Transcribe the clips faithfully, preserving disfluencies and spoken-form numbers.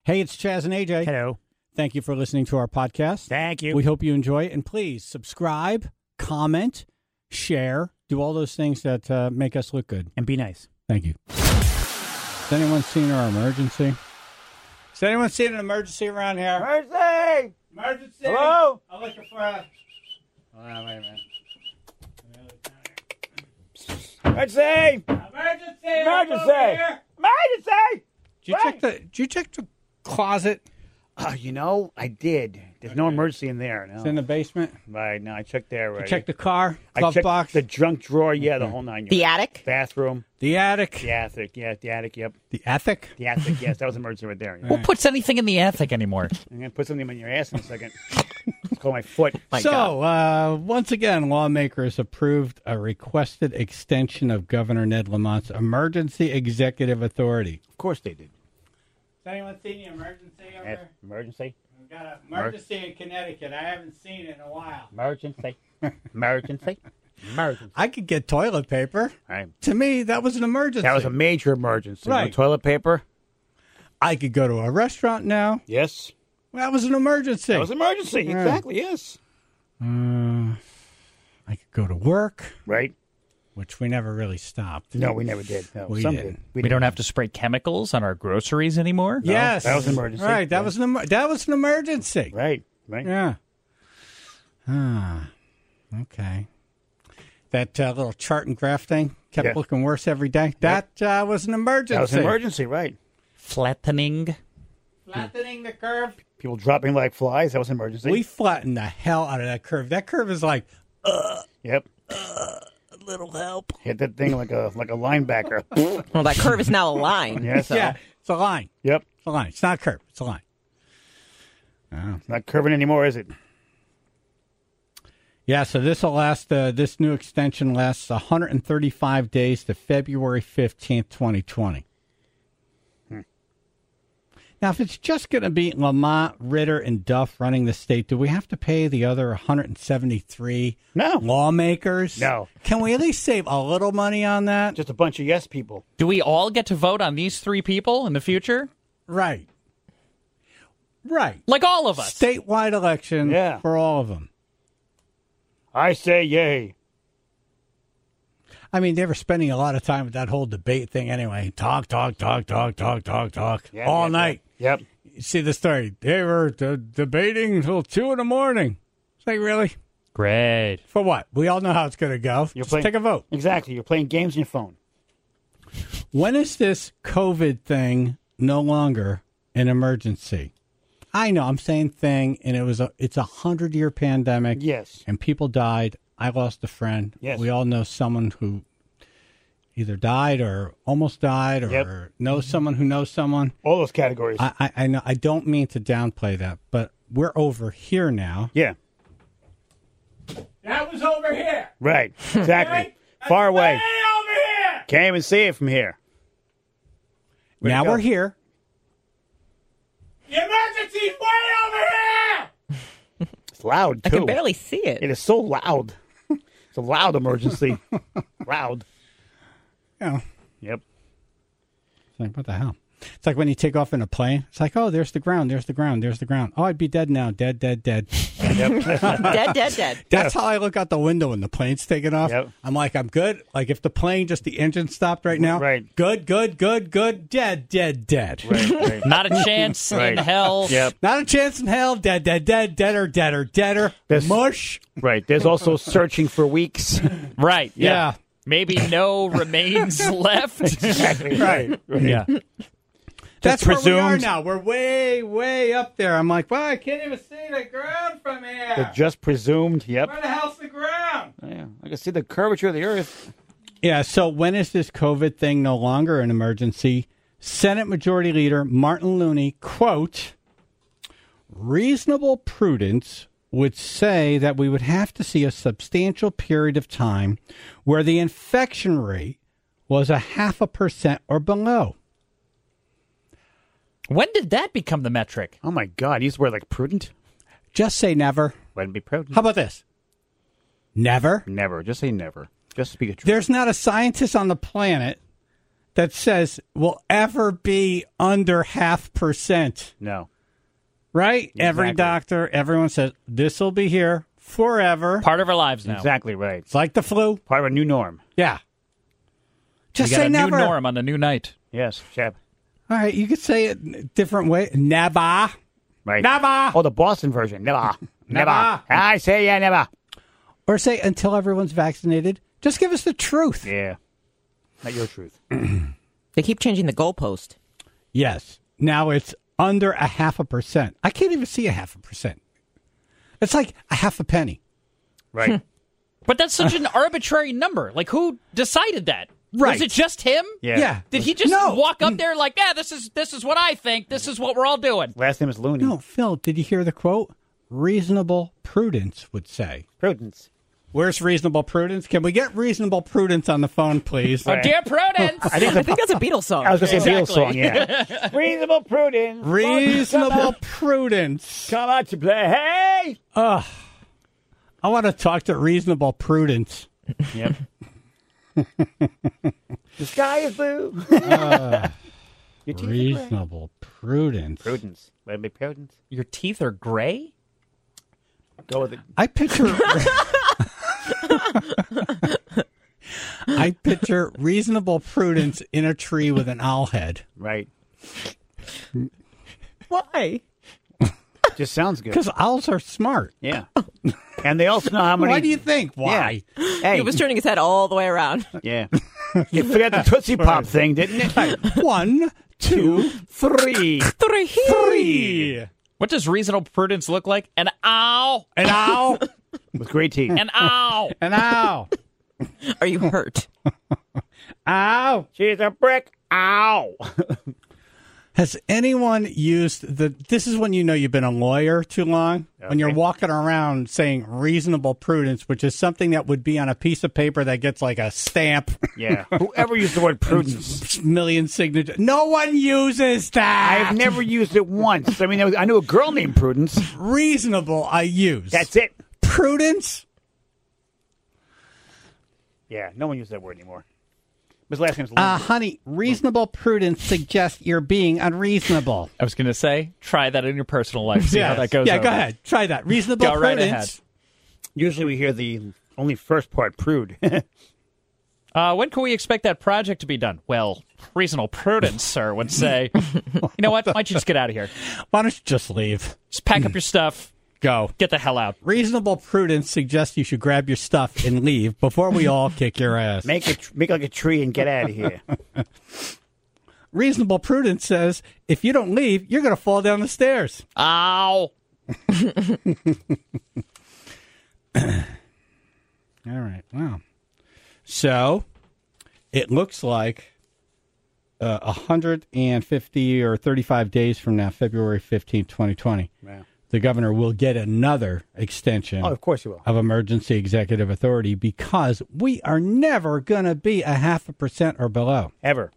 Hey, it's Chaz and A J. Hello. Thank you for listening to our podcast. Thank you. We hope you enjoy it. And please subscribe, comment, share, do all those things that uh, make us look good. And be nice. Thank you. Has anyone seen our emergency? Has anyone seen an emergency around here? Emergency! Emergency! Hello? I'm looking for a... Hold on, wait a minute. Emergency! Emergency! Emergency! Emergency! Did you, check the, did you check the closet? Oh, you know, I did. There's no emergency in there. No. It's in the basement. Right, no, I checked there. Right. You checked the car, I glove checked box, the junk drawer. Yeah, the whole nine yards. The attic? Bathroom. the attic, The attic. Yeah, the attic. Yep. the attic. The attic. Yes, that was emergency right there. Yeah. Who puts anything in the attic anymore? I'm gonna put something in your ass in a second. It's called my foot. My so, uh, once again, lawmakers approved a requested extension of Governor Ned Lamont's emergency executive authority. Of course they did. Has anyone seen the emergency over Eh, there? Emergency. We've got an emergency in Connecticut. I haven't seen it in a while. Emergency. Emergency. Emergency. I could get toilet paper. Right. To me, that was an emergency. That was a major emergency. Right. No toilet paper. I could go to a restaurant now. Yes. That was an emergency. That was an emergency. Yeah. Exactly. Yes. Uh, I could go to work, Right. which we never really stopped. No, we never did. No, We some didn't. did. We don't have to spray chemicals on our groceries anymore? Yes, that was an emergency. Right, that Yeah. was an emer- that was an emergency. Right. Right. Yeah. Ah, okay. That uh, little chart and graph thing kept Yeah. looking worse every day. That uh, was an emergency. That was an emergency. Right. Flattening. Flattening the curve. People dropping like flies. That was an emergency. We flattened the hell out of that curve. That curve is like Yep. a little help. Hit that thing like a like a linebacker. Well, that curve is now a line. Yes. So. Yeah, it's a line. Yep. It's a line. It's not a curve. It's a line. It's not curving anymore, is it? Yeah, so this will last. Uh, this new extension lasts one hundred thirty-five days to February fifteenth, twenty twenty. Hmm. Now, if it's just going to be Lamont, Ritter, and Duff running the state, do we have to pay the other one hundred seventy-three No. lawmakers? No. Can we at least save a little money on that? Just a bunch of yes people. Do we all get to vote on these three people in the future? Right. Right. Like all of us. Statewide election Yeah. for all of them. I say yay. I mean, they were spending a lot of time with that whole debate thing anyway. Talk, talk, talk, talk, talk, talk, talk. Yep, all yep, night. Yep. You see the story. They were d- debating until two in the morning. It's like, really? Great. For what? We all know how it's going to go. You're Just playing- take a vote. Exactly. You're playing games on your phone. When is this COVID thing no longer an emergency? I know I'm saying thing, and it was a it's a hundred year pandemic. Yes. And people died. I lost a friend. Yes. We all know someone who either died or almost died, or Yep. knows someone who knows someone. All those categories. I, I, I know. I don't mean to downplay that, but we're over here now. yeah. That was over here. Right. Exactly. Far away. over here. Can't even see it from here. Where'd Now it go? we're here. The emergency's way over here! It's loud, I too. can barely see it. It is so loud. It's a loud emergency. Loud. Yeah. Yep. It's like, what the hell? It's like when you take off in a plane. It's like, oh, there's the ground. There's the ground. There's the ground. Oh, I'd be dead now. Dead, dead, dead. Yep. Dead, dead, dead. That's how I look out the window when the plane's taking off. Yep. I'm like, I'm good. Like if the plane, just the engine stopped right now. Right. Good, good, good, good. Dead, dead, dead. right, right. Not a chance Right. in hell. Yep. Not a chance in hell. Dead, dead, dead. Deader, deader, deader. This- Mush. Right. There's also searching for weeks. Right. Yeah. Maybe no remains left. Exactly. Right. Yeah. That's where we are presumed. now. We're way, way up there. I'm like, well, I can't even see the ground from here. They're just presumed. Yep. Where the hell's the ground? Yeah. I can see the curvature of the earth. Yeah, so when is this COVID thing no longer an emergency? Senate Majority Leader Martin Looney, quote, reasonable prudence would say that we would have to see a substantial period of time where the infection rate was a half a percent or below. When did that become the metric? Oh, my God. He's word like prudent. Just say never. Wouldn't be prudent. How about this? Never. Never. Just say never. Just speak the truth. There's not a scientist on the planet that says will ever be under half percent. No. Right? Every Exactly. doctor, everyone says this will be here forever. Part of our lives now. Exactly right. It's like the flu. Part of a new norm. Yeah. We Just got say a never. new norm on the new night. Yes, Shep. All right, you could say it a different way. Never. Right. Never. Oh, the Boston version. Never. Never. Never. I say yeah, never. Or say until everyone's vaccinated. Just give us the truth. Yeah. Not your truth. They keep changing the goalpost. Yes. Now it's under a half a percent. I can't even see a half a percent. It's like a half a penny. Right. But that's such an arbitrary number. Like, who decided that? Right. Was it just him? Yeah. Yeah. Did he just No. walk up there like, yeah, this is this is what I think. This is what we're all doing. Last name is Looney. No, Phil, did you hear the quote? Reasonable prudence would say. Prudence. Where's reasonable prudence? Can we get reasonable prudence on the phone, please? Oh, dear Prudence. I think, I think that's a Beatles song. I was going to say a Beatles song, Exactly. yeah. Reasonable prudence. Reasonable prudence. Come out to play. Hey! Ugh. I want to talk to reasonable prudence. Yep. The sky is blue. Uh, Your teeth are gray. reasonable prudence. Prudence. Let it be prudence. Your teeth are gray? Go with it. I picture. I picture reasonable prudence in a tree with an owl head. Right. Why? Just sounds good. Because owls are smart. Yeah. And they also know how many. Why do you think? Why? Hey. He was turning his head all the way around. Yeah. You forgot the Tootsie Pop thing, didn't it? One, two, Three. Three. three. What does reasonable prudence look like? An owl. An owl. With great teeth. An owl. An owl. Are you hurt? Ow. She's a brick. Ow. Has anyone used the? This is when you know you've been a lawyer too long. When you're Okay. walking around saying reasonable prudence, which is something that would be on a piece of paper that gets like a stamp, Yeah. Whoever used the word prudence. million signature. No one uses that. I've never used it once. I mean, there was- I knew a girl named Prudence. Reasonable. I use. That's it. Prudence. Yeah, no one uses that word anymore. His last name's Uh, Looney. honey, reasonable prudence suggests you're being unreasonable. I was going to say, try that in your personal life. See how Yes. that goes Yeah, over. go ahead. Try that. Reasonable Go right prudence. ahead. Usually we hear the only first part, prude. Uh, when can we expect that project to be done? Well, reasonable prudence, sir, would say, you know what? Why don't you just get out of here? Why don't you just leave? Just pack up your stuff. Go. Get the hell out. Reasonable prudence suggests you should grab your stuff and leave before we all kick your ass. make it make like a tree and get out of here. Reasonable prudence says if you don't leave, you're going to fall down the stairs. Ow. All right. Wow. So it looks like uh, one hundred fifty or thirty-five days from now, February fifteenth, twenty twenty, Wow. the governor will get another extension Oh, of course you will. of emergency executive authority because we are never going to be a half a percent or below. Ever.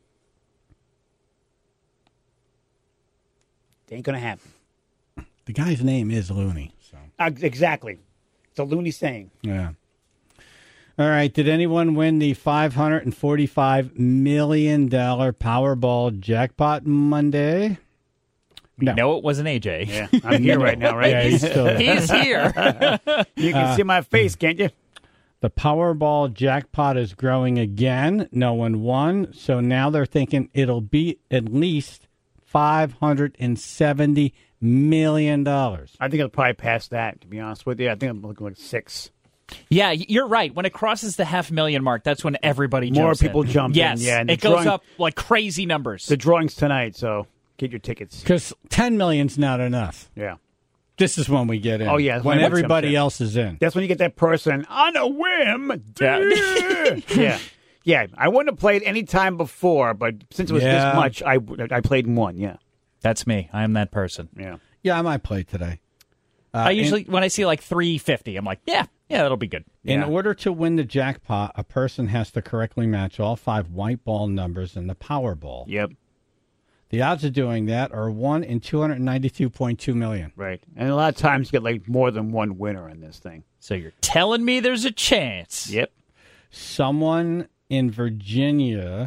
It ain't going to happen. The guy's name is Looney. So Uh, exactly. It's a loony saying. yeah. All right. Did anyone win the five hundred forty-five million dollars Powerball jackpot Monday? No. No, it wasn't A J. Yeah, I'm here right now, right? Yeah, he's still there. He's here. You can see my face, can't you? The Powerball jackpot is growing again. No one won. So now they're thinking it'll be at least five hundred seventy million dollars. I think I'll probably pass that, to be honest with you. I think I'm looking like six. Yeah, you're right. When it crosses the half million mark, that's when everybody More jumps people in. jump in, yes, yeah, and the it goes drawing- up like crazy numbers. The drawing's tonight, so get your tickets. Because ten million's not enough. Yeah. This is when we get in. Oh, yeah, that's When when everyone everybody jumps in. else is in. That's when you get that person on a whim. Yeah. yeah. Yeah. I wouldn't have played any time before, but since it was Yeah. this much, I, I played in one. Yeah. That's me. I am that person. Yeah. Yeah, I might play today. Uh, I in- usually, when I see like three fifty, I'm like, yeah, yeah, that'll be good. In Yeah. order to win the jackpot, a person has to correctly match all five white ball numbers in the Powerball. Yep. The odds of doing that are one in two hundred ninety-two point two million. Right. And a lot of times you get like more than one winner in this thing. So you're telling me there's a chance? Yep. Someone in Virginia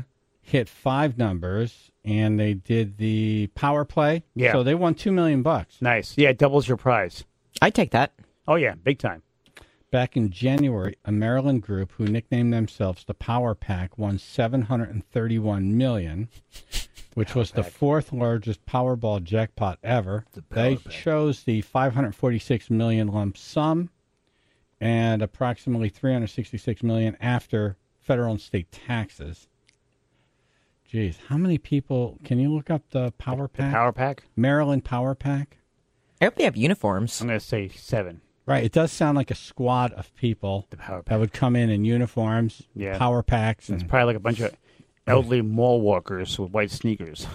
hit five numbers, and they did the power play. Yeah. So they won two million bucks. Nice. Yeah, it doubles your prize. I'd take that. Oh, yeah, big time. Back in January, a Maryland group who nicknamed themselves the Power Pack won seven hundred thirty-one million dollars, which was the fourth largest Powerball jackpot ever. They chose the five hundred forty-six million dollars lump sum and approximately three hundred sixty-six million dollars after federal and state taxes. Geez, how many people? Can you look up the Power Pack? The Power Pack? Maryland Power Pack? I hope they have uniforms. I'm going to say seven. Right. It does sound like a squad of people The Power that Pack. would come in in uniforms, Yeah. Power Packs. It's And, probably like a bunch of elderly mall walkers with white sneakers.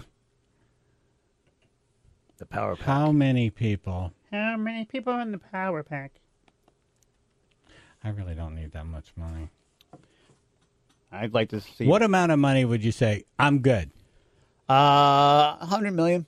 The Power Pack. how many people? How many people in the Power Pack? I really don't need that much money. I'd like to see. What amount of money would you say, I'm good? Uh, one hundred million.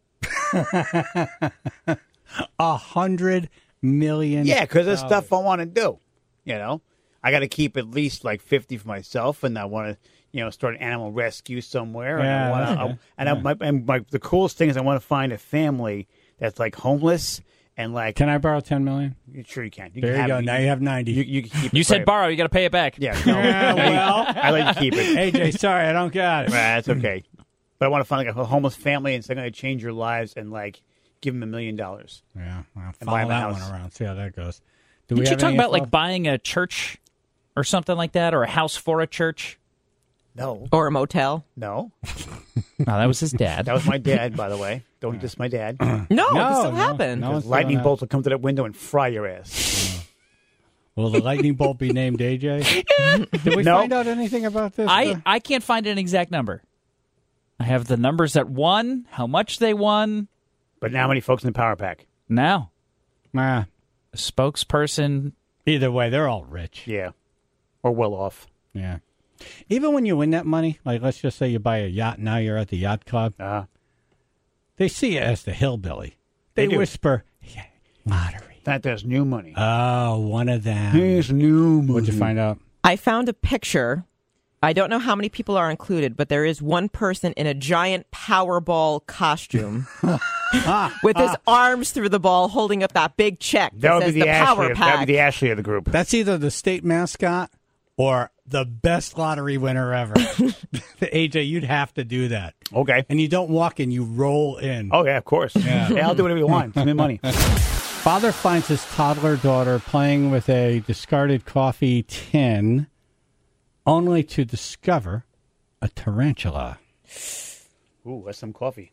A hundred million. Yeah, because there's dollars. stuff I want to do. You know, I got to keep at least like fifty for myself, and I want to, you know, start an animal rescue somewhere. Yeah, and I wanna, that's I, good. and, I, my, and my, the coolest thing is I want to find a family that's like homeless and like. Can I borrow ten million? Sure, you can. You There can you have, go. Now you have ninety. You, you can keep. You it said private. borrow. You got to pay it back. Yeah. No, Yeah, well. I like to keep it. A J, sorry, I don't got it. Right, that's okay. But I want to find like a homeless family, and so they're going to change your lives and like give them a million dollars. Yeah, well, And buy follow my that house. one around. See how that goes. Do Didn't you have talk any about info? like buying a church or something like that, or a house for a church? No, Or a motel. no, No, that was his dad. that was my dad, by the way. Don't diss my dad. No, No, it can still no, happen. no. What's Lightning going on? bolts will come to that window and fry your ass. Will the lightning bolt be named A J? Did we No. find out anything about this? I, Uh, I can't find an exact number. I have the numbers that won, how much they won. But now, how many folks in the Power Pack? Now, nah. a spokesperson. Either way, they're all rich. Yeah, or well off. Yeah. Even when you win that money, like let's just say you buy a yacht, now you're at the yacht club, Uh, they see you as the hillbilly. They, They do. whisper, yeah, lottery. that there's new money. Oh, one of them. There's new money. What'd you find out? I found a picture. I don't know how many people are included, but there is one person in a giant Powerball costume with his arms through the ball holding up that big check that, That would says be the, the Ashley. Power That would Pack. be the Ashley of the group. That's either the state mascot or the best lottery winner ever. A J, you'd have to do that. Okay. And you don't walk in, you roll in. Oh yeah, of course. Yeah, I'll do whatever you want. Give me money. Father finds his toddler daughter playing with a discarded coffee tin, only to discover a tarantula. Ooh, that's some coffee.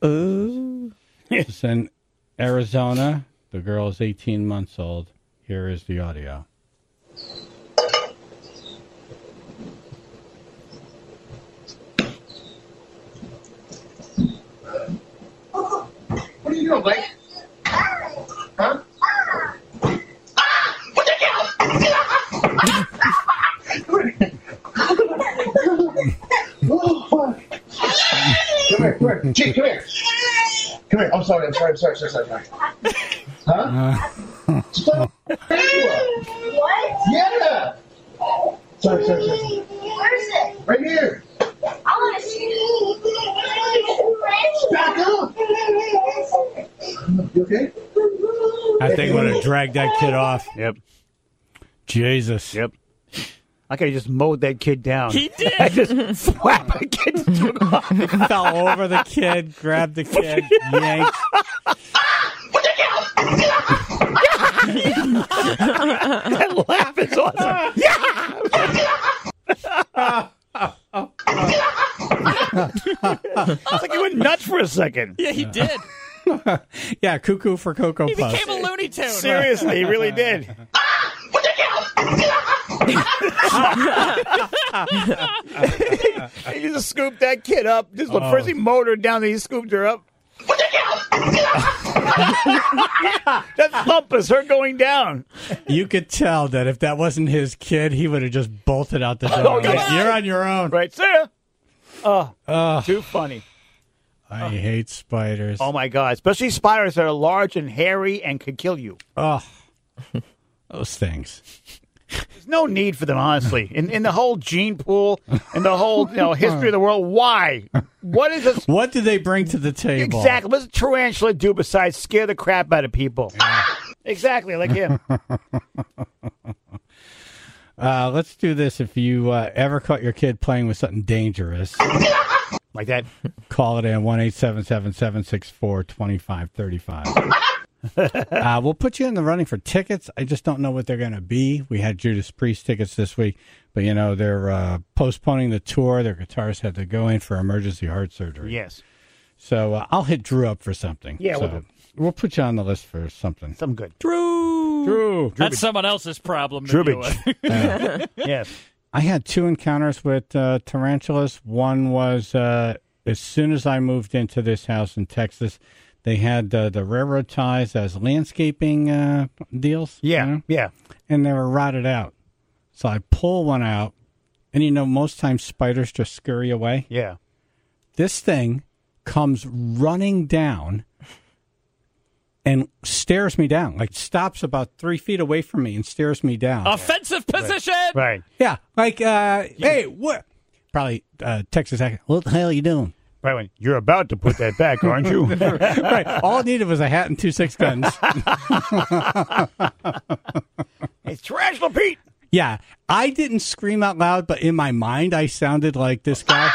It's in Arizona. The girl is eighteen months old. Here is the audio. What are you doing, Blake? Huh? What the hell? Oh, fuck. Come here, come here. Chief, come here. Come here. I'm sorry, I'm sorry, I'm sorry, sorry, sorry. sorry. Huh? Stop. What? Yeah. Sorry, sorry, sorry. Where is it? Right here. I want to see it. Back up. You okay? I think would have dragged that kid off. Yep. Jesus. Yep. I could have just mowed that kid down. He did. I just whacked the kid. Took off. Fell over the kid, grabbed the kid, yanked. That laugh is awesome. Yeah. It's like he went nuts for a second. Yeah, he did. Yeah, cuckoo for Cocoa He Puffs. became a Looney Tune. Seriously, he really did. He just scooped that kid up. Just Oh. first he mowed her down, then he scooped her up. That thump is her going down. You could tell that if that wasn't his kid, he would have just bolted out the door. Oh, yeah. Like, you're on your own. Right, see ya. Oh, Ugh. too funny. I hate spiders. Oh my God! Especially spiders that are large and hairy and could kill you. Oh, those things. no need for them, honestly. In in the whole gene pool and the whole you know history of the world, why? What is this? What do they bring to the table? Exactly. What does a tarantula do besides scare the crap out of people? Exactly, like him. Uh, let's do this. If you uh, ever caught your kid playing with something dangerous, Like that. call it in one eight seven seven, seven six four, two five three five. uh, we'll put you in the running for tickets. I just don't know what they're going to be. We had Judas Priest tickets this week, but, you know, they're uh, postponing the tour. Their guitarist had to go in for emergency heart surgery. Yes. So uh, I'll hit Drew up for something. Yeah, so we'll do. we'll put you on the list for something. Something good. Drew. Drew. That's someone else's problem. to deal Drubage. with. Yes. I had two encounters with uh, tarantulas. One was uh, as soon as I moved into this house in Texas, they had uh, the railroad ties as landscaping uh, deals. Yeah. you know? Yeah. And they were rotted out. So I pull one out, and you know, most times spiders just scurry away. Yeah. This thing comes running down and stares me down, like stops about three feet away from me and stares me down. Offensive position. Right. Yeah, like, uh, hey, what? Probably uh, Texas accent. What the hell are you doing? Right when you're about to put that back, aren't you? Right. All I needed was a hat and two six guns. It's Tarantula Pete. Yeah, I didn't scream out loud, but in my mind, I sounded like this guy.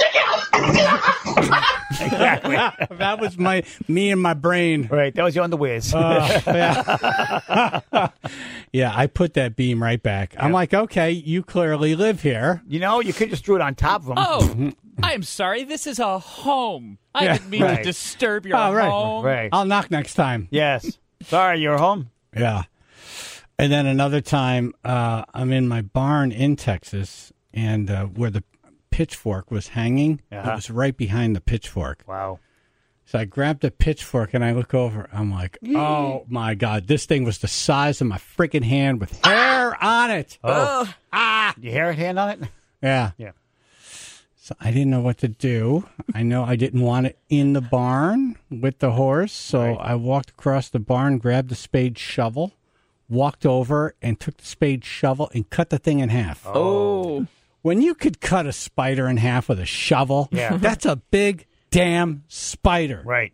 Exactly. That was my me and my brain. Right. That was you on the whiz. Uh, yeah. Yeah, I put that beam right back. I'm like, okay, you clearly live here. You know, you could just threw it on top of him. Oh, I am sorry. This is a home. I Yeah. didn't mean Right. to disturb your Oh, right. home. Right. I'll knock next time. Yes. Sorry, you're home. Yeah. And then another time, uh, I'm in my barn in Texas, and uh, where the pitchfork was hanging, Uh-huh. it was right behind the pitchfork. Wow. So I grabbed the pitchfork and I look over. I'm like, oh my God, this thing was the size of my freaking hand with hair on it. Oh. Ah. You hair hand on it? Yeah. Yeah. So I didn't know what to do. I know I didn't want it in the barn with the horse. So Right. I walked across the barn, grabbed the spade shovel, walked over and took the spade shovel and cut the thing in half. Oh. When you could cut a spider in half with a shovel, Yeah. that's a big damn spider. Right.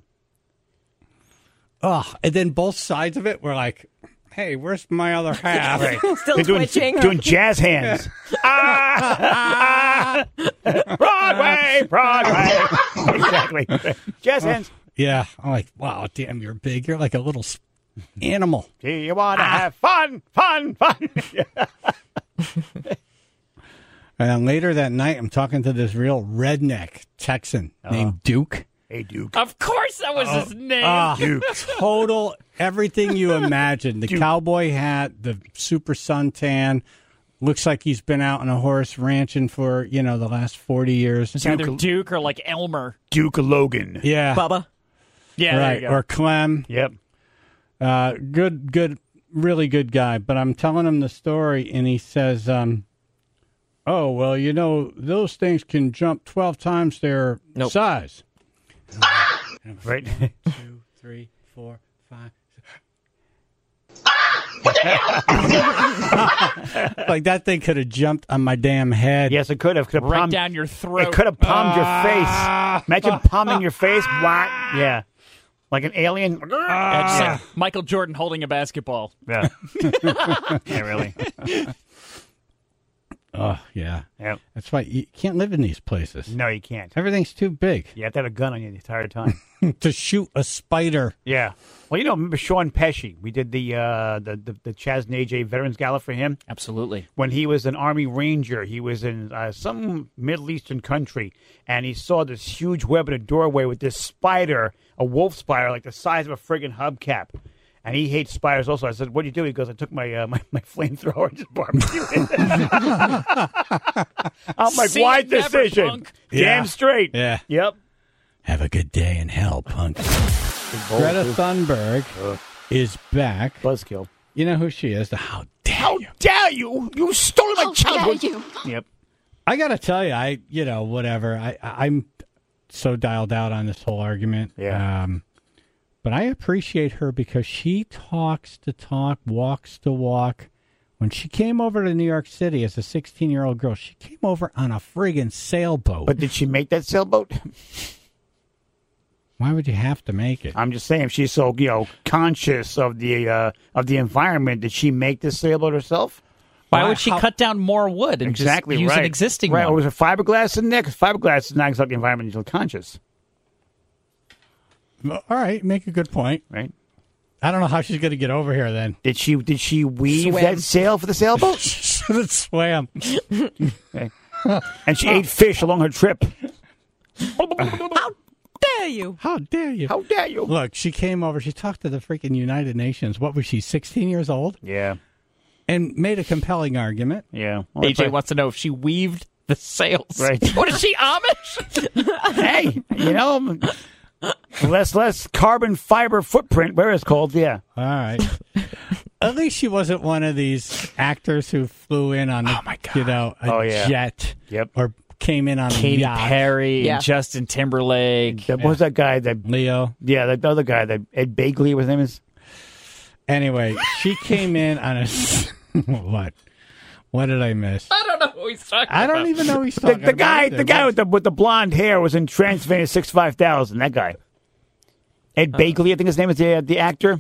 Oh, and then both sides of it were like, hey, where's my other half? Right. Still They're doing, twitching. doing jazz hands. ah, ah, Broadway, Broadway. Exactly. Jazz hands. Yeah. I'm like, wow, damn, you're big. You're like a little s- animal. Do you want to have fun, fun, fun? And then later that night, I'm talking to this real redneck Texan named Duke. Hey, Duke. Of course, that was his name. Ah, Duke. total everything you imagine. The cowboy hat, the super suntan. Looks like he's been out on a horse ranching for, you know, the last forty years. It's either Duke or like Elmer. Duke Logan. Yeah. Bubba. Yeah, there right. you go. Or Clem. Yep. Uh, good, good, really good guy. But I'm telling him the story, and he says, um, oh, well, you know, those things can jump twelve times their Nope. size. Right. Two, three, four, five. Like that thing could have jumped on my damn head. Yes, it could have. Could have Right palmed, down your throat. It could have palmed Ah. your face. Imagine palming your face. What? Yeah. Like an alien. Yeah, just like Michael Jordan holding a basketball. Yeah. Yeah, really. Oh, yeah. Yep. That's why you can't live in these places. No, you can't. Everything's too big You have to have a gun on you the entire time. to shoot a spider. Yeah. Well, you know, remember Sean Pesci? We did the uh, the, the the Chaz Najee Veterans Gala for him Absolutely. when he was an Army Ranger. He was in uh, some Middle Eastern country, and he saw this huge web in a doorway with this spider, a wolf spider, like the size of a friggin' hubcap. And he hates spiders also. I said, what do you do? He goes, I took my uh, my, my flamethrower and just barbecued it. I'm like, See why you never, decision? punk. Yeah. Damn straight. Yeah. Yep. Have a good day in hell, punk. Greta Thunberg is back. Buzzkill. You know who she is? The How dare How you? dare you? You stole my How childhood. dare you? Yep. I got to tell you, I, you know, whatever. I, I'm so dialed out on this whole argument. Yeah. Um, but I appreciate her because she talks the talk, walks the walk, When she came over to New York City as a sixteen-year-old girl, she came over on a friggin' sailboat. But did she make that sailboat? Why would you have to make it? I'm just saying, if she's so you know conscious of the uh, of the environment, did she make this sailboat herself? Why Why- would she how- cut down more wood and Exactly just use right. an existing right. one? Or was it fiberglass in there? Because fiberglass is not exactly environmentally conscious, All right, make a good point. right? I don't know how she's going to get over here then. Did she did she weave Swim. that sail for the sailboat? Should have swam. Okay. And she ate fish along her trip. How dare you? How dare you? How dare you? Look, she came over. She talked to the freaking United Nations. What was she, sixteen years old? Yeah, And made a compelling argument. yeah. Well, A J that's wants to know if she weaved the sails. Right. What is she, Amish? right. Hey, you know, less less carbon fiber footprint. Where it's called, yeah. All right. At least she wasn't one of these actors who flew in on, a, Oh, my God. you know, a Oh, yeah. jet. Yep. Or came in on a Katy yacht. Perry, Yeah. and Justin Timberlake. That what was that guy that? Leo. Yeah, that other guy that Ed Begley. What his name is? Anyway, she came in on a... what? What did I miss? I don't know who he's talking I don't about. even know who he's The, talking the guy, about. the guy with the with the blonde hair was in Transylvania six five thousand. That guy, Ed Begley, I think his name is the the actor.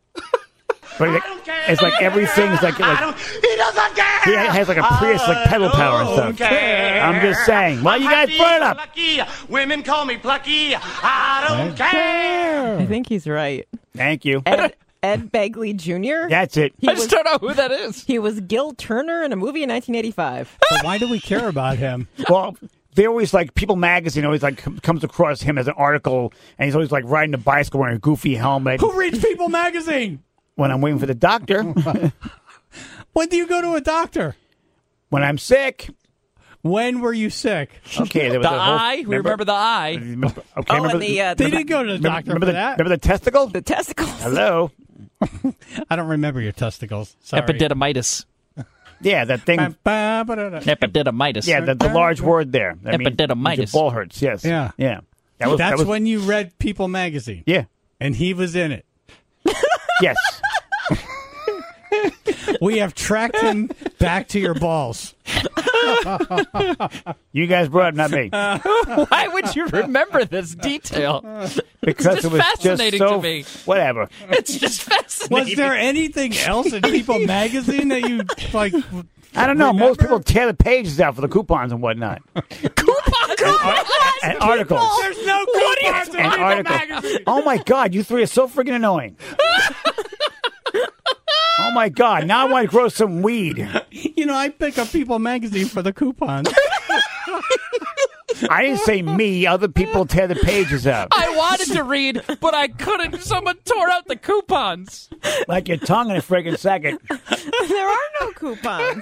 But it, it's like everything's like, like He doesn't care. he has like a Prius like pedal power and stuff. care. I'm just saying. Why you guys burn up? Lucky. Women call me plucky. I don't care. I think he's right. Thank you. Ed, Ed Begley Junior That's it. He I was, just don't know who that is. he was Gil Turner in a movie in nineteen eighty-five. So why do we care about him? Well, they always like People Magazine always like com- comes across him as an article, and he's always like riding a bicycle wearing a goofy helmet. Who reads People magazine? When I'm waiting for the doctor, When do you go to a doctor? when I'm sick. When were you sick? Okay, there was The a whole, eye. We remember the eye. Remember, okay, Oh, remember and the, uh, They the, didn't go to the remember, doctor remember for the, that. remember the testicle? the testicles. Hello. I don't remember your testicles. Sorry. Epididymitis. Yeah, that thing. Ba- ba- da- da. Epididymitis. Yeah, the, the large word there. That means- Epididymitis. means your ball hurts. Yes. Yeah. Yeah. That was, That's that was, when you read People magazine. Yeah. And he was in it. Yes. We have tracked him back to your balls. You guys brought it, not me. Why would you remember this detail? Because just it was just fascinating so to me. whatever. It's just fascinating. Was there anything else in People magazine that you like? I don't know. Remember? Most people tear the pages out for the coupons and whatnot. Coupons. And articles. There's no coupons in And People articles. magazine. Oh my God, you three are so freaking annoying. Oh my God, now I want to grow some weed. You know, I pick up People magazine for the coupons. I didn't say me. Other people tear the pages out. I wanted to read, but I couldn't. Someone tore out the coupons. Like your tongue in a friggin' second. There are no coupons.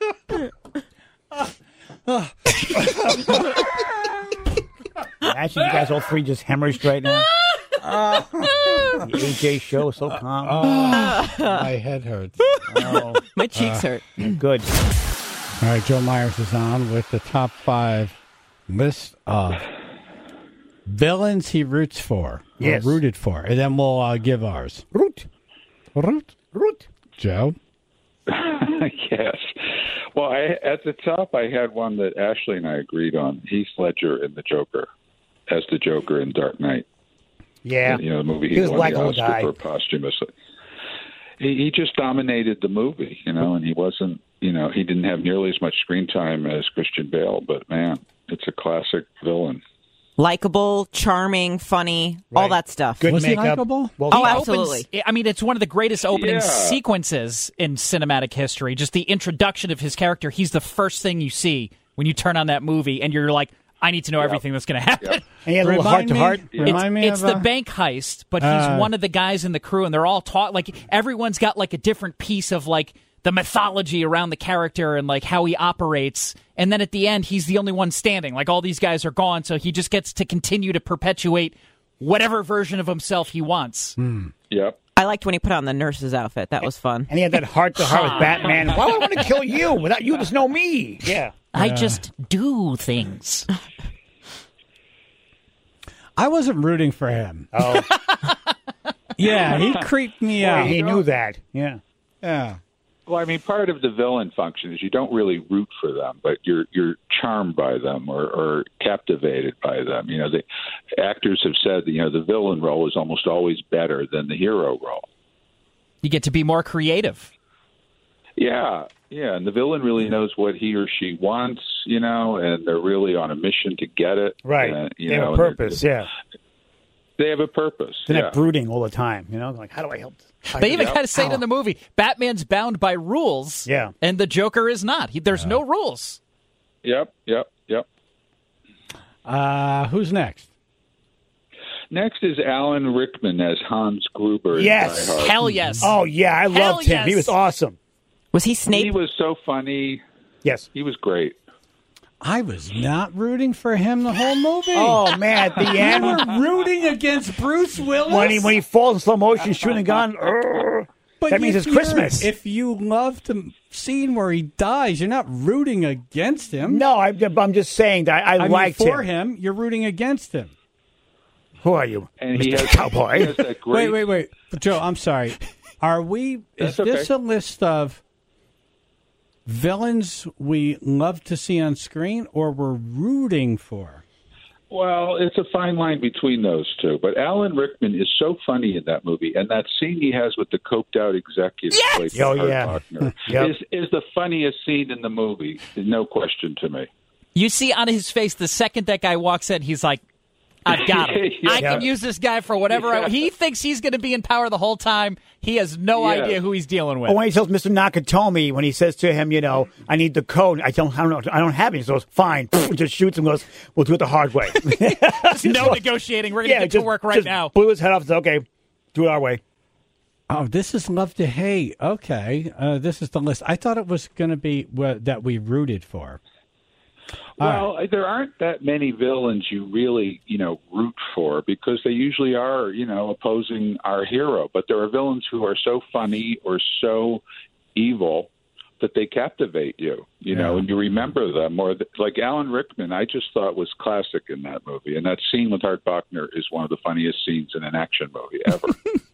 Actually, you guys all three just hemorrhaged right now. The A J show is so calm. My head hurts. Oh, My cheeks hurt. good. All right, Joe Myers is on with the top five list of villains he roots for, Yes. or rooted for, and then we'll uh, give ours. Root. Root. Root. Joe. Yes. Well, I, at the top, I had one that Ashley and I agreed on: Heath Ledger in the Joker, as the Joker in Dark Knight. Yeah. You know, the movie He he was won like the old Oscar guy. for posthumously. He, he just dominated the movie, you know, and he wasn't, you know, he didn't have nearly as much screen time as Christian Bale, but man, it's a classic villain. Likeable, charming, funny, all Right. that stuff. Good Was he makeup. likable? Well, Oh, he- Opens- absolutely. I mean, it's one of the greatest opening Yeah. sequences in cinematic history. Just the introduction of his character. He's the first thing you see when you turn on that movie, and you're like, I need to know everything that's going to happen. Yep. And he had a little Remind heart to me- heart. Remind me It's of the uh, bank heist, but he's uh, one of the guys in the crew, and they're all talk like everyone's got like a different piece of like the mythology around the character and like how he operates. And then at the end, he's the only one standing. Like all these guys are gone, so he just gets to continue to perpetuate whatever version of himself he wants. Yep. I liked when he put on the nurse's outfit. That was fun. And he had that heart to heart with Batman. Why would I want to kill you? Without you, there's no me. Yeah. I just do things. I wasn't rooting for him. Oh, Yeah, he creeped me boy, out. he knew that. Yeah. Yeah. Well, I mean, part of the villain function is you don't really root for them, but you're you're charmed by them or, or captivated by them. You know, the actors have said that, you know, the villain role is almost always better than the hero role. You get to be more creative. Yeah, yeah, and the villain really knows what he or she wants, you know, and they're really on a mission to get it. Right. Uh, you they know, have a purpose, yeah. They have a purpose. They're yeah. not brooding all the time, you know? Like, how do I help? They even Yeah. kind of say it in the movie, Batman's bound by rules, Yeah. and the Joker is not. He, there's no rules. Yep, yep, yep. Uh, who's next? Next is Alan Rickman as Hans Gruber. in Yes. Die Hard. Hell yes. Oh, yeah, I Hell loved him. He yes. was awesome. Was he Snape? He was so funny. Yes. He was great. I was not rooting for him the whole movie. Oh, man, at the you end, were rooting against Bruce Willis? when he, when he falls in slow motion, shooting a gun, urgh, But that means if it's you're- Christmas. If you love the scene where he dies, you're not rooting against him. no, I, I'm just saying that I, I, I mean, liked for him. him, you're rooting against him. Who are you, And Mister he has, Cowboy? he has that Wait, great, wait, wait. Joe, I'm sorry. Are we, is That's okay. this a list of villains we love to see on screen or we're rooting for? Well, it's a fine line between those two. But Alan Rickman is so funny in that movie, and that scene he has with the coked out executive played by Oh, Hurt yeah. Lochner Yep. is is the funniest scene in the movie. No question to me. You see on his face the second that guy walks in, he's like, I've got him. Yeah. I can use this guy for whatever. I, Yeah. he thinks he's going to be in power the whole time. He has no Yeah. idea who he's dealing with. Oh, when he tells Mister Nakatomi, when he says to him, you know, I need the code, I don't, I don't, know, I don't have it. He goes, fine, just shoots him. Goes, we'll do it the hard way. no negotiating. We're going to get to just, work right just now. Blew his head off. Said, okay, do it our way. Oh, this is love to hate. Okay. Uh, this is the list. I thought it was going to be uh, that we rooted for. All Well, there aren't that many villains you really, you know, root for because they usually are, you know, opposing our hero. But there are villains who are so funny or so evil that they captivate you, you know, Yeah. and you remember them. Or the, like Alan Rickman, I just thought was classic in that movie. And that scene with Art Bachner is one of the funniest scenes in an action movie ever.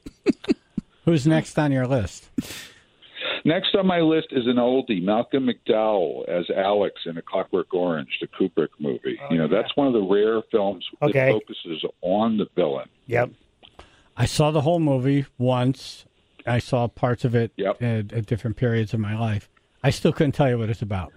Who's next on your list? Next on my list is an oldie, Malcolm McDowell as Alex in A Clockwork Orange, the Kubrick movie. Oh, you know, yeah. that's one of the rare films that Okay. focuses on the villain. Yep. I saw the whole movie once. I saw parts of it Yep. at, at different periods of my life. I still couldn't tell you what it's about.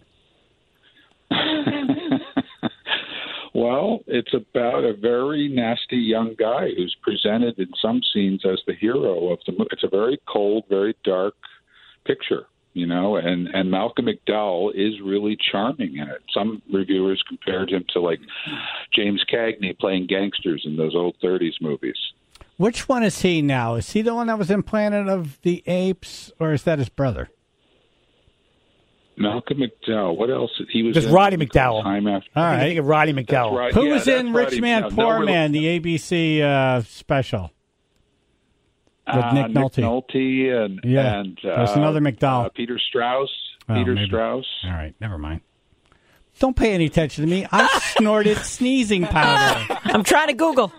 Well, it's about a very nasty young guy who's presented in some scenes as the hero of the movie. It's a very cold, very dark picture, you know, and, and Malcolm McDowell is really charming in it. Some reviewers compared him to, like, James Cagney playing gangsters in those old thirties movies. Which one is he now? Is he the one that was in Planet of the Apes, or is that his brother? Malcolm McDowell. What else? He was It was in Roddy McDowell. Time after. All I right. think of Roddy McDowell. That's right. Who Yeah, was that's in Roddy Rich Man, McDowell. Poor No, Man, the A B C uh, special? With uh, Nick Nolte. Nolte and Yeah. and There's uh, another McDowell. uh, Peter Strauss. Oh, Peter maybe. Strauss. All right, never mind. Don't pay any attention to me. I snorted sneezing powder. I'm trying to Google.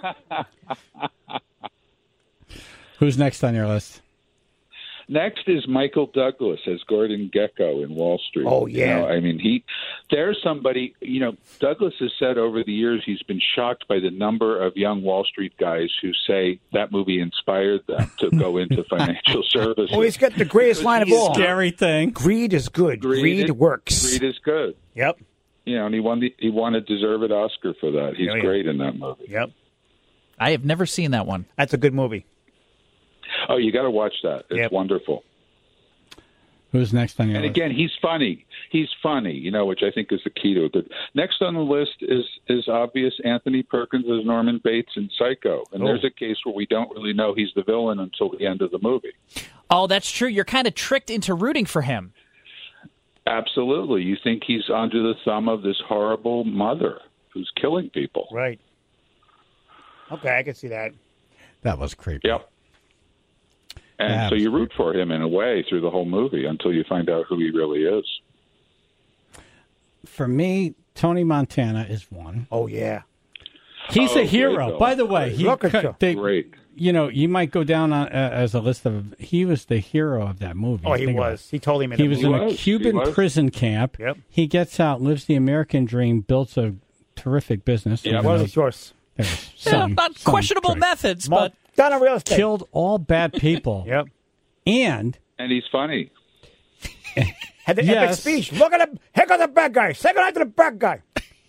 Who's next on your list? Next is Michael Douglas as Gordon Gekko in Wall Street. Oh, You yeah. know, I mean, he there's somebody, you know, Douglas has said over the years he's been shocked by the number of young Wall Street guys who say that movie inspired them to go into financial services. Oh, he's got the greatest line of all. Scary thing. Greed is good. Greed, Greed is- works. Greed is good. Yep. You know, and he won the, he won a deserved Oscar for that. He's Oh, yeah. great in that movie. Yep. I have never seen that one. That's a good movie. Oh, you got to watch that. It's Yep. wonderful. Who's next on your And list? again, he's funny. He's funny, you know, which I think is the key to it. But next on the list is is obvious Anthony Perkins as Norman Bates in Psycho. And Oh. there's a case where we don't really know he's the villain until the end of the movie. Oh, that's true. You're kind of tricked into rooting for him. Absolutely. You think he's under the thumb of this horrible mother who's killing people. Right. Okay, I can see that. That was creepy. Yep. And That so was you root for him in a way through the whole movie until you find out who he really is. For me, Tony Montana is one. Oh, yeah. He's Oh, a hero. great, Bill. By the way, Great. he Look at cut- you. they, Great. you know, you might go down on, uh, as a list of. He was the hero of that movie. Oh, he Think about was. He totally made He it. was He in was. a Cuban He was. prison camp. Yep. He gets out, lives the American dream, builds a terrific business. Yeah. even What though was yours? there was Yeah, some- not some questionable choice. methods, Mo- but Done on real estate. Killed all bad people. Yep. And And he's funny. Had the Yes. epic speech. Look at him. Here goes the bad guy. Say goodnight to the bad guy.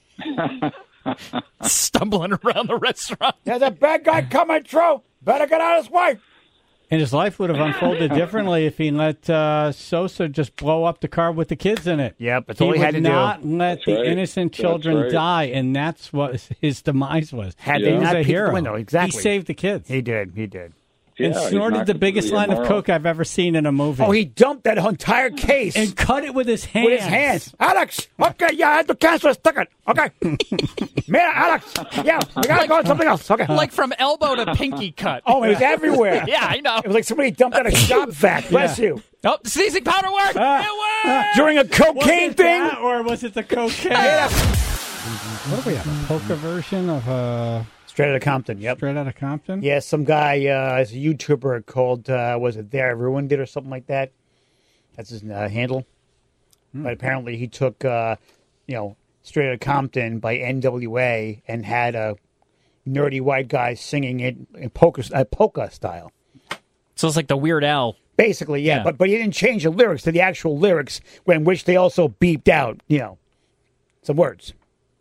stumbling around the restaurant. There's a bad guy coming through. Better get out of his way. and his life would have unfolded differently if he let uh, Sosa just blow up the car with the kids in it. Yep, that's he all he would had to do. not let That's the right. innocent That's children right. die, and that's what his demise was. Had Yeah. they He was not a peeked the hero. window, exactly. He saved the kids. He did. He did. and Yeah, he's snorted not the biggest completely line of immoral. coke I've ever seen in a movie. Oh, he dumped that entire case and cut it with his hands. with his hands. Alex, okay, yeah, I had to cancel a ticket. Okay. Man, Alex, yeah, we got to go on something else. Okay. Like from elbow to pinky cut. Oh, it was everywhere. Yeah, I know. It was like somebody dumped out a shop vac. Bless Yeah. you. Oh, sneezing powder worked. Ah. It worked. During a Was cocaine it thing. that, or was it the cocaine? What do we have? A polka version of uh, Straight out of Compton, yep. Straight Outta Compton? Yeah, some guy uh, is a YouTuber called, uh, was it There Ruined It or something like that? That's his uh, handle. But apparently he took, uh, you know, Straight Outta Compton by N W A and had a nerdy white guy singing it in polka, uh, polka style. So it's like the Weird Al. Basically, yeah, Yeah. But, but he didn't change the lyrics to the actual lyrics, in which they also beeped out, you know, some words.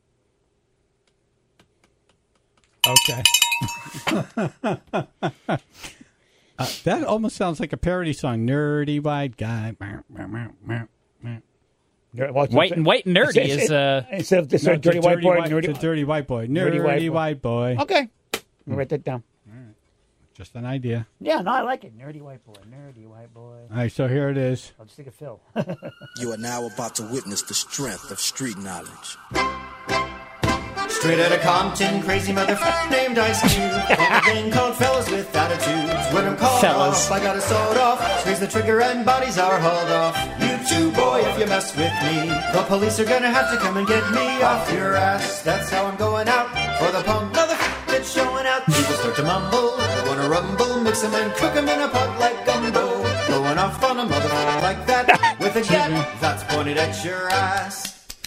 Okay. uh, that almost sounds like a parody song. Nerdy white guy. Ner- well, White and white and nerdy It's- is it- uh Instead of this No, uh, dirty it's a white boy, white, nerdy it's a dirty white boy. Nerdy, Nerdy white white boy. boy. Okay. I'll write that down. Just an idea. Yeah, no, I like it. Nerdy white boy. Nerdy white boy. All right, so here it is. I'll just think of Phil. You are now about to witness the strength of street knowledge. Straight out of Compton, crazy motherfucker named Ice Cube. A thing called fellas with attitudes. When I'm called Fellas. off, I got a sawed off. Squeeze the trigger and bodies are hauled off. You too, boy, if you mess with me. The police are gonna have to come and get me off your ass. That's how I'm going out for the punk motherfucker that's showing out. People start to mumble, they wanna rumble, mix them and cook them in a pot like gumbo. Going off on a motherfucker like that with a gat that's pointed at your ass.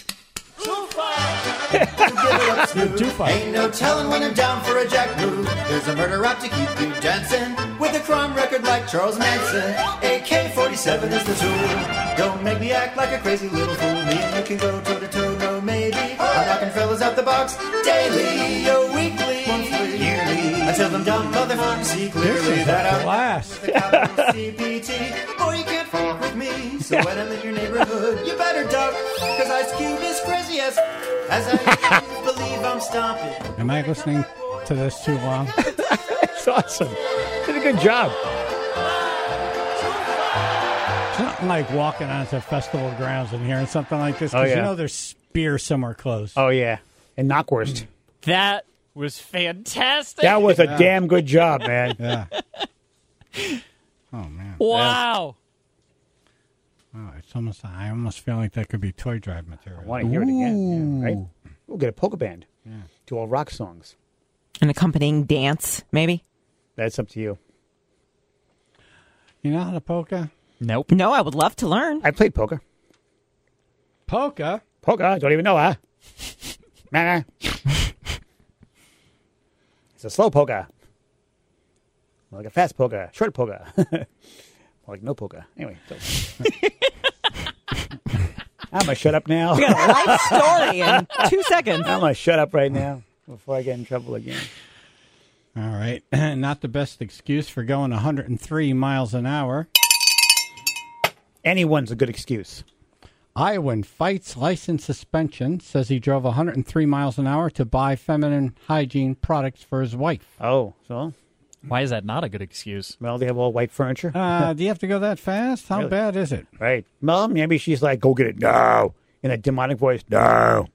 Give it up, Snoop. Too far. Ain't no telling when I'm down for a jack move. There's a murder rap to keep you dancing with a crime record like Charles Manson. A K forty-seven is the tool. Don't make me act like a crazy little fool. Me and you can go toe to toe, no maybe. I'm knocking fellas out the box daily, or weekly, monthly, yearly. Until them dumb motherfuckers see clearly that I'm Blast. the capital C P T. Boy, you can't fuck with me. So when I'm in your neighborhood, you better duck. Cause Ice Cube is crazy as as I believe I'm stomping. Am I listening to this too long? It's awesome. Did a good job. It's not like walking onto festival grounds and hearing something like this, Oh, because yeah. you know there's beer somewhere close. Oh, yeah. And Knockwurst. that was fantastic. That was a damn good job, man. Yeah. Oh, man. wow. Oh, it's almost, I almost feel like that could be toy drive material. I want to hear it again. Yeah, right? We'll get a polka band. Do all rock songs. An accompanying dance, maybe? That's up to you. You know how to polka? Nope. No, I would love to learn. I played polka. Polka? Polka? Don't even know, huh? Nah. It's a slow polka. Like a fast polka. Short polka. Like no polka. Anyway. So. I'm going to shut up now. We got a life story in two seconds. I'm going to shut up right now before I get in trouble again. All right. Not the best excuse for going one hundred three miles an hour. Anyone's a good excuse. Iowan fights license suspension, says he drove one hundred three miles an hour to buy feminine hygiene products for his wife. Oh, so? Why is that not a good excuse? Well, they have all white furniture. Uh, do you have to go that fast? How Really? bad is it? Right. Well, maybe she's like, go get it. No. In a demonic voice. No.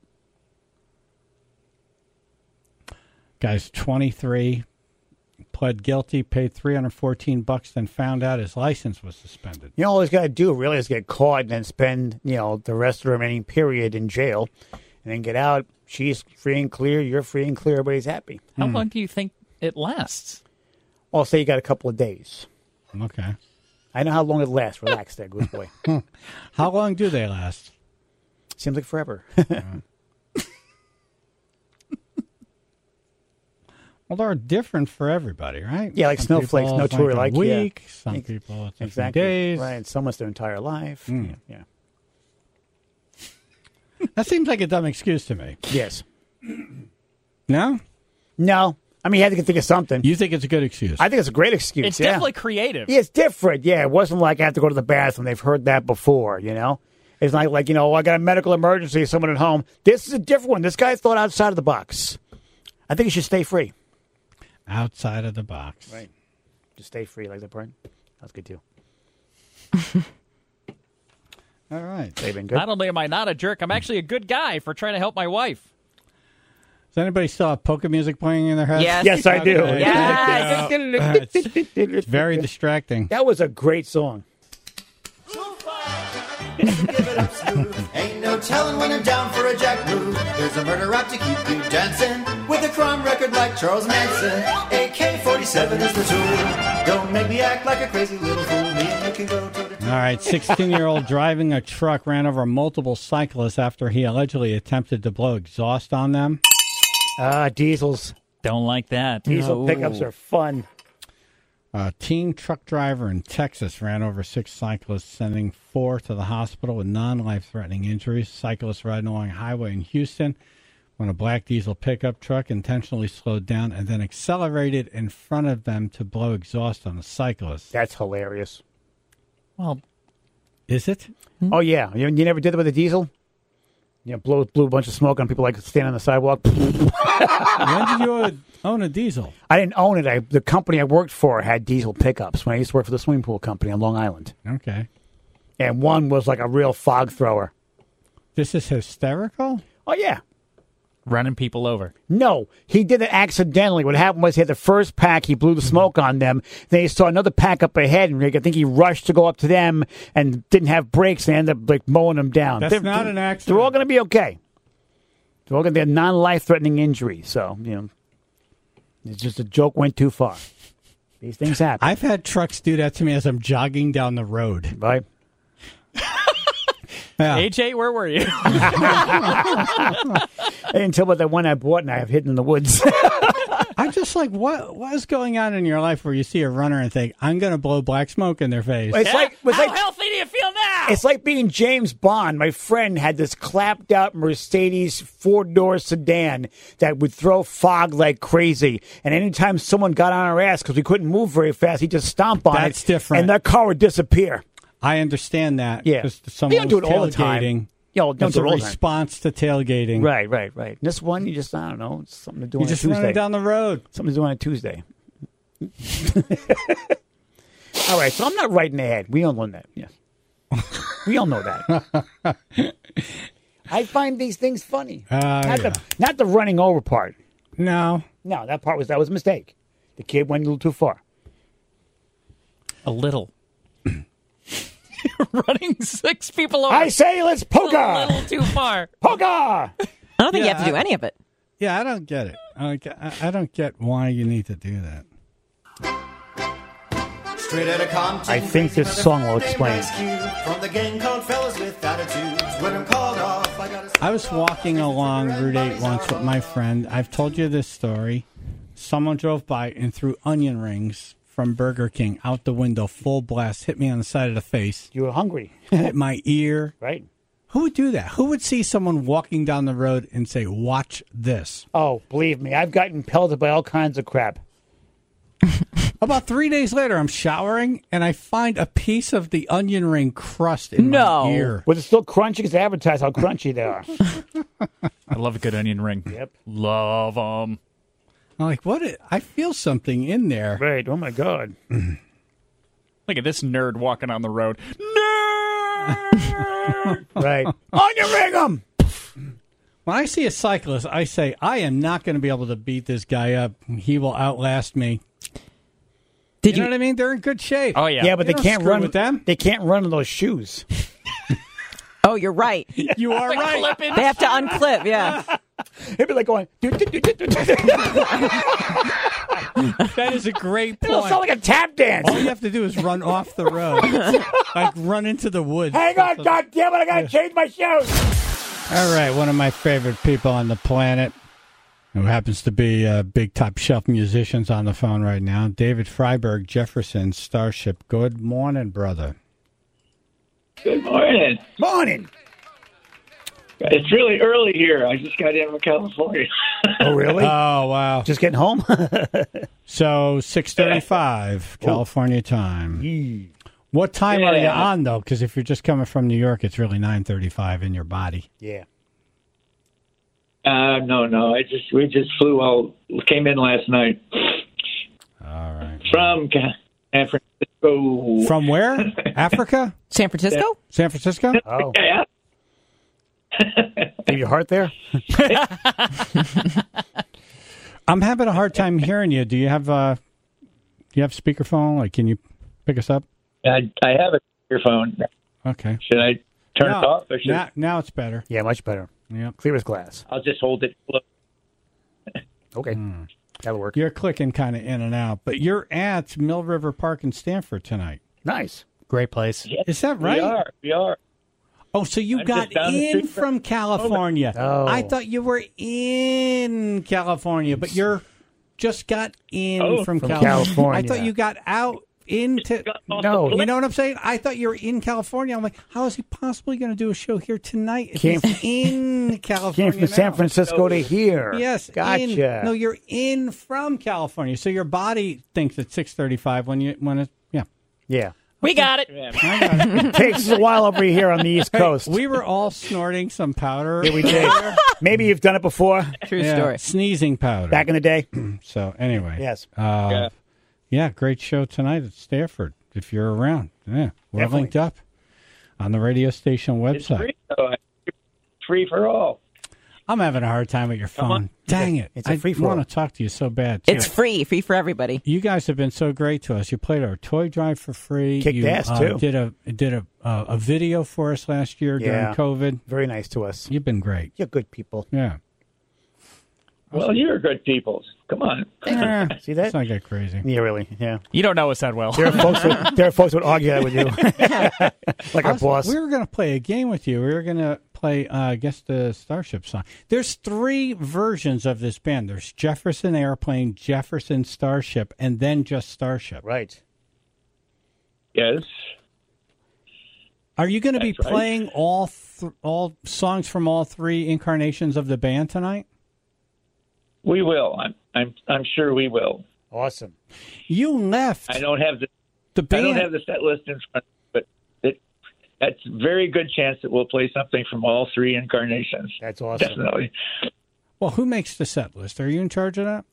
Guy's twenty-three, pled guilty, paid three hundred fourteen bucks, then found out his license was suspended. You know, all he's got to do really is get caught and then spend, you know, the rest of the remaining period in jail and then get out. She's free and clear. You're free and clear. Everybody's happy. How long do you think it lasts? I'll say you got a couple of days. Okay. I know how long it lasts. Relax there, good boy. How long do they last? Seems like forever. Well, they're different for everybody, right? Yeah, like some snowflakes, people no it's tour, like like a yeah. week. Some Ex- people it's a few exactly days. right. And some it's their entire life. Mm. Yeah. That seems like a dumb excuse to me. Yes. No? No. I mean, you had to think of something. You think it's a good excuse? I think it's a great excuse. It's yeah. definitely creative. Yeah, it's different. Yeah, it wasn't like I have to go to the bathroom. They've heard that before, you know? It's not like, you know, I got a medical emergency, someone at home. This is a different one. This guy thought outside of the box. I think you should stay free. Outside of the box. Right. Just stay free like that part. That's good, too. All right. They've been good. Not only am I not a jerk, I'm actually a good guy for trying to help my wife. Does anybody still have polka music playing in their head? Yes. Yes, I do. Okay. Yes. Thank you. It's, it's very distracting. That was a great song. Ain't no telling when I'm down for a jack move. There's a murder rap to keep you dancing. With a crime record like Charles Manson. A K forty-seven is the tool. Don't make me act like a crazy little fool. Me and you can go to the... All right, sixteen-year-old driving a truck ran over multiple cyclists after he allegedly attempted to blow exhaust on them. Ah, diesels. Don't like that. Diesel pickups are fun. A teen truck driver in Texas ran over six cyclists, sending four to the hospital with non-life-threatening injuries. Cyclists riding along a highway in Houston when a black diesel pickup truck intentionally slowed down and then accelerated in front of them to blow exhaust on a cyclist. That's hilarious. Well, is it? Oh, yeah. You, you never did that with a diesel? You know, blew, blew a bunch of smoke on people like standing on the sidewalk. When did you own a diesel? I didn't own it. I, the company I worked for had diesel pickups when I used to work for the swimming pool company on Long Island. Okay. And one was like a real fog thrower. This is hysterical? Oh, yeah. running people over. No, he did it accidentally. What happened was he had the first pack, he blew the smoke on them. Then he saw another pack up ahead, and I think he rushed to go up to them and didn't have brakes and ended up like mowing them down. That's they're, not an accident. They're all going to be okay. They're all going to be a non-life-threatening injury. So, you know, it's just a joke went too far. These things happen. I've had trucks do that to me as I'm jogging down the road. Right. Yeah. A J, where were you? I didn't tell about that one I bought and I have hidden in the woods. I'm just like, what? What is going on in your life where you see a runner and think, I'm going to blow black smoke in their face? It's like, it's How like, healthy do you feel now? it's like being James Bond. My friend had this clapped out Mercedes four-door sedan that would throw fog like crazy. And anytime someone got on our ass because we couldn't move very fast, he'd just stomp on it. That's different. And that car would disappear. I understand that. Yeah. Because someone You don't do was it all the time. tailgating. Yo, don't It's do a it all the time. response to tailgating. Right, right, right. This one, you just, I don't know, it's something to do You're on just a Tuesday. running down the road. Something to do on a Tuesday. All right, so I'm not right in the head. We all know that. Yes. We all know that. I find these things funny. Uh, not, yeah. the, not the running over part. No. No, that part was that was a mistake. The kid went a little too far. A little. Running six people over. I say let's a polka! little too far. Polka! I don't think you Yeah, have to do I- any of it. Yeah, I don't get it. I don't get, I I don't get why you need to do that. Straight out of Compton, I think this song will explain. Rescue from the gang called Fellas with Attitudes. When I'm called off, I gotta. I was walking along Route eight once with my friend. I've told you this story. Someone drove by and threw onion rings from Burger King out the window, full blast, hit me on the side of the face, You were hungry, hit my ear. right? Who would do that? Who would see someone walking down the road and say, watch this? Oh, believe me, I've gotten pelted by all kinds of crap. About three days later, I'm showering, and I find a piece of the onion ring crust in No. my ear. Was it still crunchy? Because they advertise how crunchy they are. I love a good onion ring. Yep. Love them. I'm like, what? Is, I feel something in there. Right. Oh, my God. Look at this nerd walking on the road. Nerd! Right. Onion ring 'em! When I see a cyclist, I say, I am not going to be able to beat this guy up. He will outlast me. Did you you? know what I mean? They're in good shape. Oh, yeah. Yeah, but You they don't can't screw run with them. They can't run in those shoes. Oh, you're right. You are right. They have to unclip, yeah. It'd be like going. "Do, do, do, do, do, do." That is a great It'll point. sound like a tap dance. All you have to do is run off the road, like run into the woods. Hang on, God damn it! I gotta change my shoes. All right, one of my favorite people on the planet, who happens to be a big top shelf musicians on the phone right now, David Freiberg, Jefferson Starship. Good morning, brother. Good morning. Morning. It's really early here. I just got in from California. Oh, really? Oh, wow. Just getting home? So, six thirty-five California time. What time are you Yeah. on, though? Because if you're just coming from New York, it's really nine thirty-five in your body. Yeah. Uh, no, no. I just we just flew out. Came in last night. All right. From Ca- San Francisco. From where? Africa? San Francisco? San Francisco? Oh. Yeah. Leave your heart there? I'm having a hard time hearing you. Do you have uh, do you have speakerphone? Like, can you pick us up? I I have a earphone. Okay. Should I turn No, it off? Or should now, now it's better. Yeah, much better. Yep. Clear as glass. I'll just hold it. Look. Okay. That'll work. You're clicking kind of in and out, but you're at Mill River Park in Stanford tonight. Nice. Great place. Yes, Is that right? We are. We are. Oh, so you I'm got just down the in street from from- California. Oh. I thought you were in California, but you're just got in Oh, from, from California. California. I thought you got out into. No. You know what I'm saying? I thought you were in California. I'm like, how is he possibly going to do a show here tonight if Came he's in California? Came from San now? Francisco to here. Yes, Gotcha. in- no, you're in from California, so your body thinks it's six thirty-five when you when it. Yeah, Yeah. We got it. Yeah. It takes a while over here on the East Coast. we were all snorting some powder. Yeah, we did. Maybe you've done it before True Yeah, story. sneezing powder. back in the day. So anyway, Yes. uh, Yeah. yeah, great show tonight at Stafford. If you're around, yeah, we're Definitely. linked up on the radio station It's website. free. Though. Free for all. I'm having a hard time with your phone. on. Dang it! It's a I free-for-all. want to talk to you so bad. Too. It's free, free for everybody. You guys have been so great to us. You played our toy drive for free. Kicked you, ass, uh, too. Did a did a uh, a video for us last year Yeah. during COVID. Very nice to us. You've been great. You're good people. Yeah. Well, you're good people. Come on. Eh, See that? Let's not get crazy. Yeah, really. Yeah. You don't know us that well. There are folks. That, there are folks that would argue that with you, like I our was- boss. We were going to play a game with you. We were going to play, uh, guess the Starship song. There's three versions of this band. There's Jefferson Airplane, Jefferson Starship, and then just Starship. Right. Yes. Are you going to be That's right. playing all th- all songs from all three incarnations of the band tonight? We will. I'm. I'm. I'm sure we will. Awesome. You left I don't have the. the I band. don't have the set list in front, but it. That's a very good chance that we'll play something from all three incarnations. That's awesome. Definitely. Well, who makes the set list? Are you in charge of that?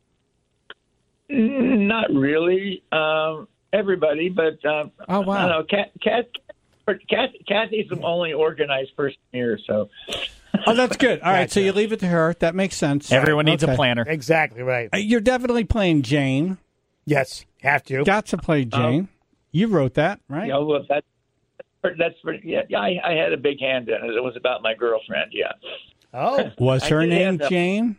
Mm, Not really. Um, everybody, but um, Oh, wow. I don't know. Kat, Kat, Kat, Kathy's the only organized person here, so. Oh, that's good. All right, so Gotcha. you leave it to her. That makes sense. Everyone needs Okay. a planner. Exactly right. Uh, You're definitely playing Jane. Yes, have to. Got to play Jane. you wrote that, right? You know, well, that, that's pretty, yeah. yeah I, I had a big hand in it. It was about my girlfriend. Yeah. Oh, Was I her did name have that. Jane?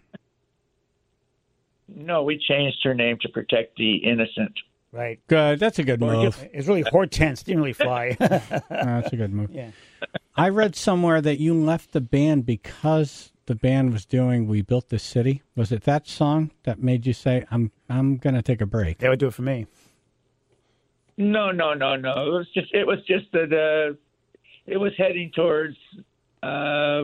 No, we changed her name to protect the innocent. right. Good. That's a good move. It's really Hortense. Didn't really fly. Oh, that's a good move. Yeah. I read somewhere that you left the band because the band was doing "We Built This City." Was it that song that made you say, "I'm I'm going to take a break"? That would do it for me. No, no, no, no. It was just it was just that uh, it was heading towards uh,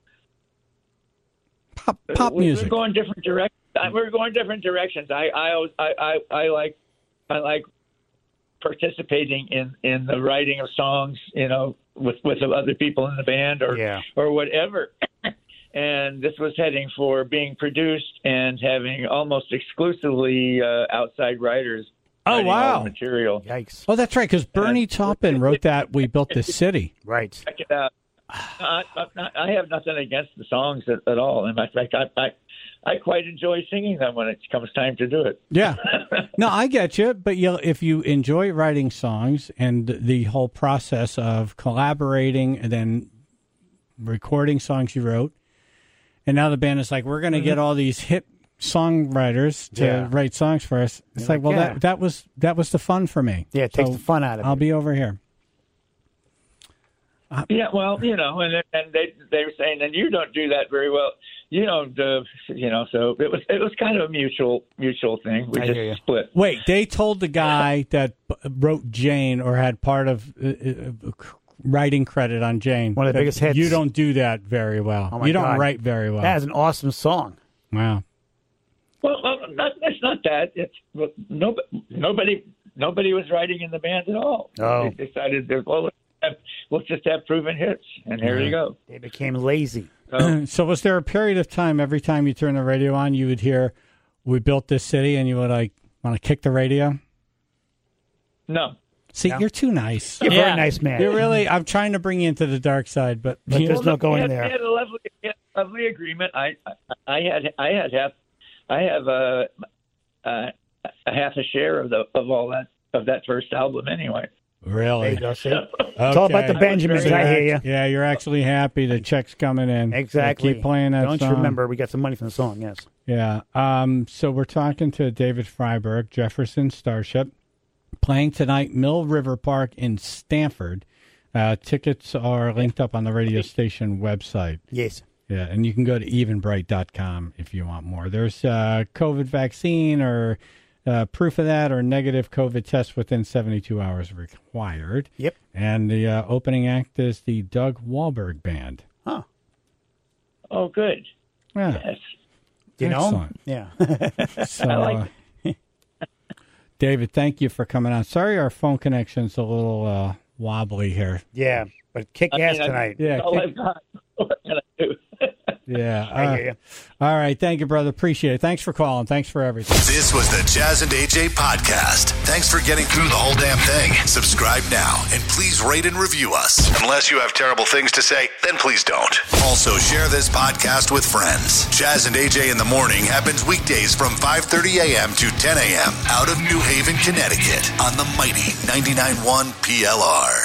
Pop pop we, music. We're going different directions. We're going different directions. I I always, I, I I like I like participating in, in the writing of songs, you know, with with other people in the band or Yeah. or whatever. And this was heading for being produced and having almost exclusively uh, outside writers. Oh, writing all wow. the material. Yikes. Oh, that's right, because Bernie Taupin wrote that "We Built This City." Right. Check it out. I, I, I have nothing against the songs at, at all. In fact, I, I I quite enjoy singing them when it comes time to do it. Yeah. No, I get you. But you, if you enjoy writing songs and the whole process of collaborating and then recording songs you wrote, and now the band is like, we're going to mm-hmm. get all these hip songwriters to Yeah. write songs for us. It's You're like, like, well, yeah. that that was that was the fun for me. Yeah, it takes So the fun out of I'll it. be over here. Yeah, well, you know, and and they they were saying, and you don't do that very well. You don't, uh, you know. So it was it was kind of a mutual mutual thing. We I just hear you. split. Wait, they told the guy that b- wrote Jane or had part of uh, uh, writing credit on Jane. One of the that biggest hits. You don't do that very well. Oh my you don't God. write very well. That is an awesome song. Wow. Well, well not, it's not that. It's well, nobody nobody nobody was writing in the band at all. Oh. They decided that well, let's, have, let's just have proven hits, and here you go. They became lazy. So, So was there a period of time every time you turn the radio on, you would hear, "We built this city," and you would like want to kick the radio? no. See, No. you're too nice. You're a Yeah. very nice man. You're really. I'm trying to bring you into the dark side, but, But you- there's no we going had, there. We had a lovely, we had a lovely agreement. I, I, I had, I had half, I have a, a, a half a share of the of all that of that first album anyway. really. There you go, see? Okay. It's all about the Benjamins. So I you're hear you. act- Yeah, you're actually happy the check's coming in. Exactly. Keep playing that Don't song. you remember? We got some money from the song, yes. Yeah. Um, so we're talking to David Freiberg, Jefferson Starship, playing tonight, Mill River Park in Stamford. Uh, tickets are linked up on the radio station website. Yes. Yeah, and you can go to even bright dot com if you want more. There's uh, COVID vaccine or uh, proof of that or negative COVID test within seventy-two hours required. Yep. And the uh, opening act is the Doug Wahlberg Band. Huh. Oh, good. Yeah. Yes. Do you know him? Excellent. Yeah. So, I like uh, David, thank you for coming on. Sorry our phone connection's a little uh, wobbly here. yeah, but kick I ass mean, I- tonight. Yeah. All I've got. What can I do? Yeah. I uh, hear you. All right. Thank you, brother. Appreciate it. Thanks for calling. Thanks for everything. This was the Jazz and A J podcast. Thanks for getting through the whole damn thing. Subscribe now and please rate and review us. Unless you have terrible things to say, then please don't. Also, share this podcast with friends. Jazz and A J in the morning happens weekdays from five thirty a.m. to ten a.m. out of New Haven, Connecticut on the mighty ninety-nine point one P L R.